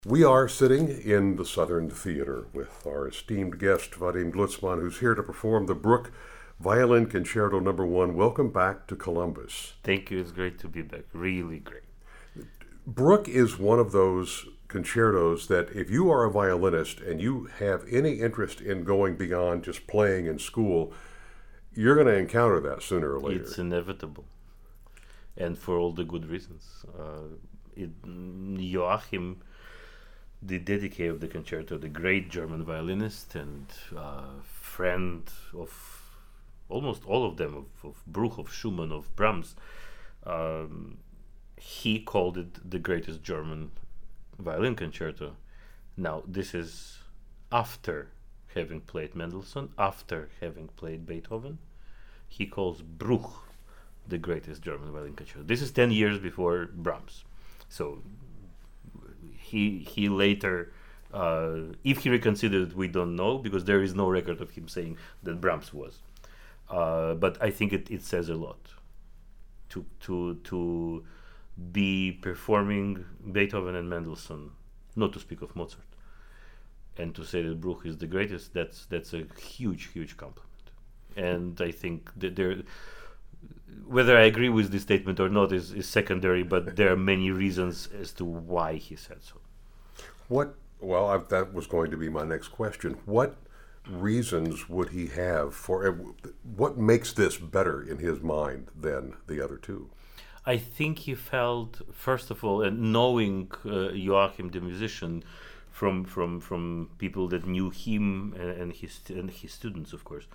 We are sitting in the Southern Theater with our esteemed guest, Vadim Glucksmann, who's here to perform the Bruch Violin Concerto No. 1. Welcome back to Columbus. Thank you. It's great to be back. Really great. Bruch is one of those concertos that if you are a violinist and you have any interest in going beyond just playing in school, you're going to encounter that sooner or later. It's inevitable. And for all the good reasons. Joachim, the dedicate of the concerto, the great German violinist and friend of almost all of them, of Bruch, of Schumann, of Brahms, he called it the greatest German violin concerto. Now, this is after having played Mendelssohn, after having played Beethoven. He calls Bruch the greatest German violin concerto. This is 10 years before Brahms. So he later, if he reconsidered, we don't know, because there is no record of him saying that Brahms was. But I think it says a lot to be performing Beethoven and Mendelssohn, not to speak of Mozart, and to say that Bruch is the greatest. That's a huge compliment. And I think that whether I agree with this statement or not is secondary, but there are many reasons as to why he said so. That was going to be my next question. What reasons would he have for what makes this better in his mind than the other two? I think he felt, first of all, and knowing Joachim the musician from people that knew him and his students, of course,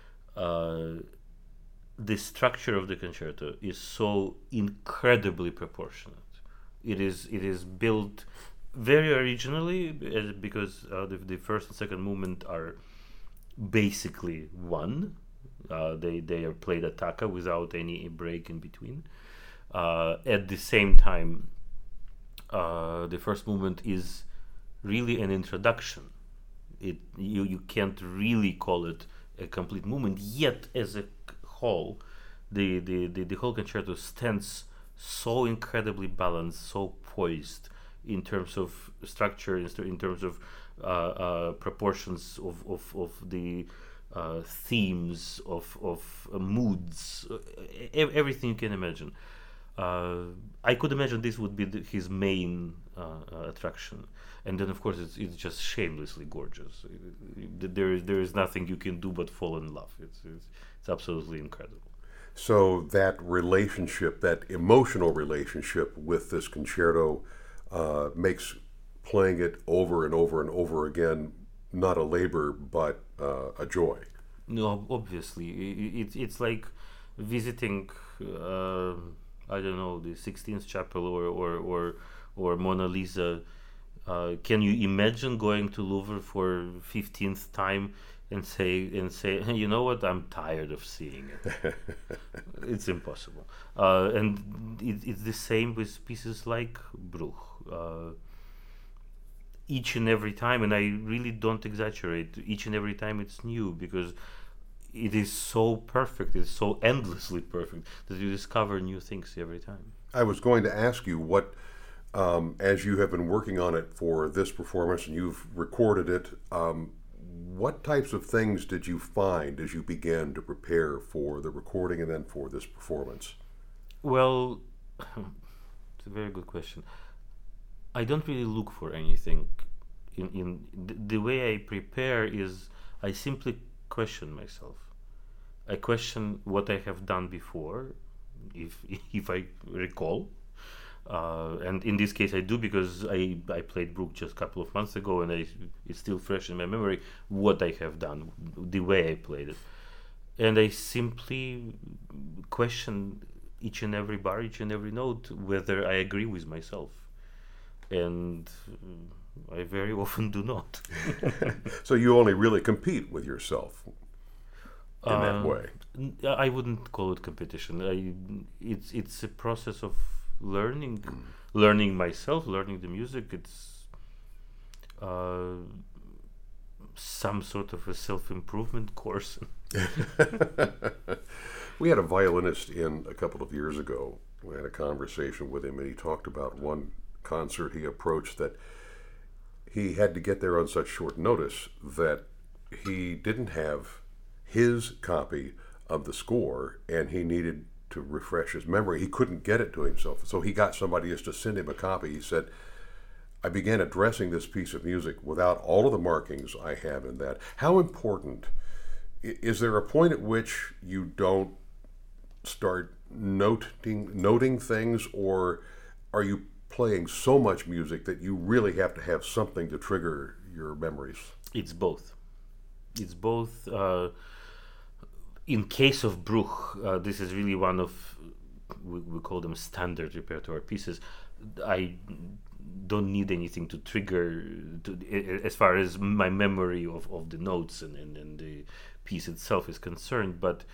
the structure of the concerto is so incredibly proportionate. It is built very originally, because the first and second movement are basically one. They are played attacca without any break in between. At the same time, the first movement is really an introduction. You can't really call it a complete movement, yet as a whole, the whole concerto stands so incredibly balanced, so poised in terms of structure, in terms of proportions of the themes, of moods, everything you can imagine. I could imagine this would be his main attraction, and then of course it's just shamelessly gorgeous. There is nothing you can do but fall in love. It's absolutely incredible. So that relationship, that emotional relationship with this concerto, makes playing it over and over and over again not a labor but a joy. No, obviously, it's like visiting. I don't know, the Sixtine Chapel or Mona Lisa. Can you imagine going to Louvre for 15th time and say, hey, you know what, I'm tired of seeing it? It's impossible. And it's the same with pieces like Bruch. Each and every time, and I really don't exaggerate, each and every time it's new, because it is so perfect, it's so endlessly perfect, that you discover new things every time. I was going to ask you what, as you have been working on it for this performance and you've recorded it, what types of things did you find as you began to prepare for the recording and then for this performance? Well, it's a very good question. I don't really look for anything. In the way I prepare is I simply question myself. I question what I have done before, if I recall, and in this case I do, because I played Bruch just a couple of months ago, and it's still fresh in my memory what I have done, the way I played it, and I simply question each and every bar, each and every note, whether I agree with myself, and I very often do not. So you only really compete with yourself in that way? I wouldn't call it competition. It's a process of learning, learning myself, learning the music. It's some sort of a self-improvement course. We had a violinist in a couple of years ago. We had a conversation with him, and he talked about one concert he approached that he had to get there on such short notice that he didn't have his copy of the score, and he needed to refresh his memory. He couldn't get it to himself, so he got somebody just to send him a copy. He said, I began addressing this piece of music without all of the markings I have in that. How important, is there a point at which you don't start noting things, or are you playing so much music that you really have to have something to trigger your memories? It's both. It's both. In case of Bruch, this is really one of, we call them standard repertoire pieces. I don't need anything to trigger as far as my memory of the notes and the piece itself is concerned, but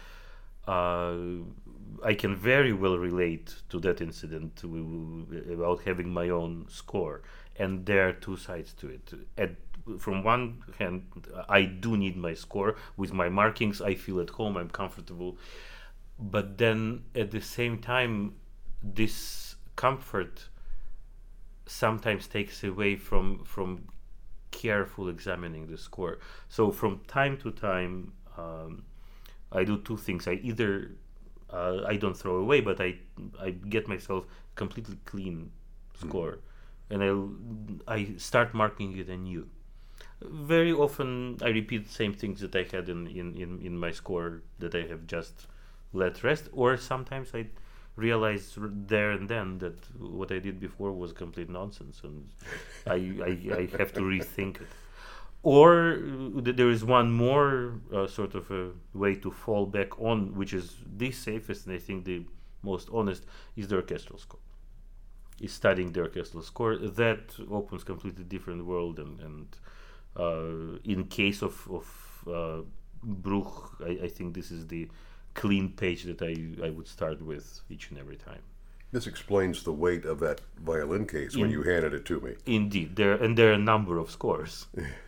I can very well relate to that incident about having my own score, and there are two sides to it. From one hand, I do need my score with my markings. I feel at home, I'm comfortable, but then at the same time, this comfort sometimes takes away from careful examining the score. So from time to time, I do two things. I either I don't throw away, but I get myself completely clean score, and I start marking it anew. Very often I repeat the same things that I had in my score that I have just let rest, or sometimes I realize there and then that what I did before was complete nonsense, and I have to rethink it. Or there is one more sort of a way to fall back on, which is the safest and I think the most honest, is the orchestral score. Is studying the orchestral score. That opens completely different world, and in case of Bruch, I think this is the clean page that I would start with each and every time. This explains the weight of that violin case when you handed it to me. Indeed, there are a number of scores.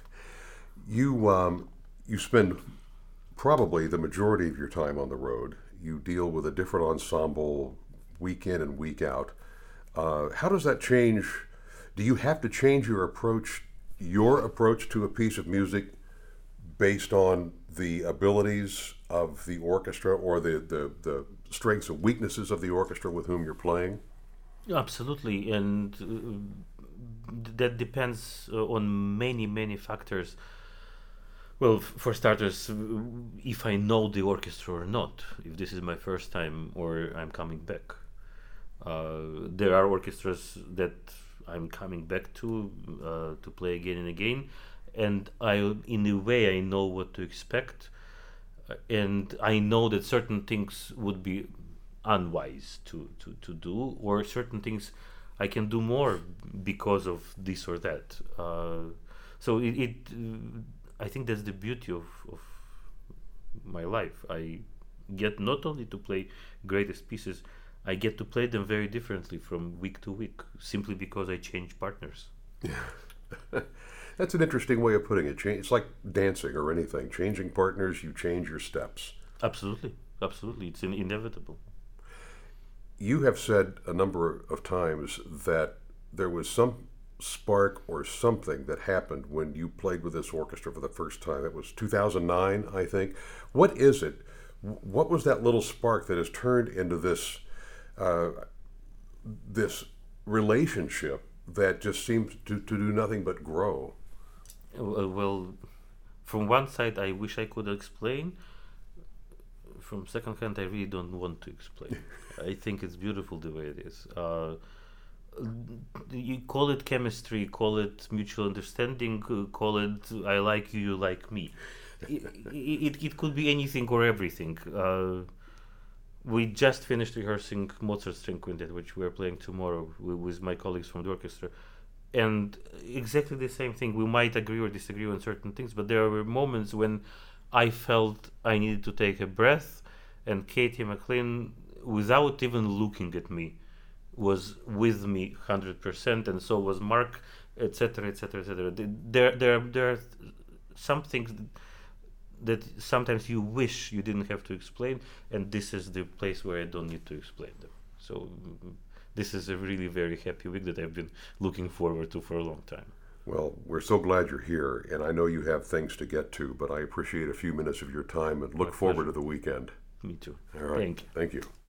You spend probably the majority of your time on the road. You deal with a different ensemble week in and week out. How does that change? Do you have to change your approach to a piece of music based on the abilities of the orchestra, or the strengths and weaknesses of the orchestra with whom you're playing? Absolutely, and that depends on many factors. Well, for starters, if I know the orchestra or not, if this is my first time or I'm coming back. There are orchestras that I'm coming back to play again and again, and in a way, I know what to expect, and I know that certain things would be unwise to do, or certain things I can do more because of this or that. So I think that's the beauty of my life. I get not only to play greatest pieces, I get to play them very differently from week to week, simply because I change partners. Yeah. That's an interesting way of putting it. It's like dancing or anything. Changing partners, you change your steps. Absolutely. It's inevitable. You have said a number of times that there was some spark or something that happened when you played with this orchestra for the first time. It was 2009, I think. What is it? What was that little spark that has turned into this this relationship that just seems to do nothing but grow? Well, from one side, I wish I could explain. From second hand, I really don't want to explain. I think it's beautiful the way it is. You call it chemistry, call it mutual understanding, call it I like you, you like me. It could be anything or everything. We just finished rehearsing Mozart String Quintet, which we're playing tomorrow with my colleagues from the orchestra. And exactly the same thing. We might agree or disagree on certain things, but there were moments when I felt I needed to take a breath, and Katie McLean, without even looking at me, was with me 100%, and so was Mark, etc., etc., etc. There are some things that sometimes you wish you didn't have to explain, and this is the place where I don't need to explain them. So this is a really very happy week that I've been looking forward to for a long time. Well, we're so glad you're here, and I know you have things to get to, but I appreciate a few minutes of your time and look forward to the weekend. Me too. All right. Thank you. Thank you.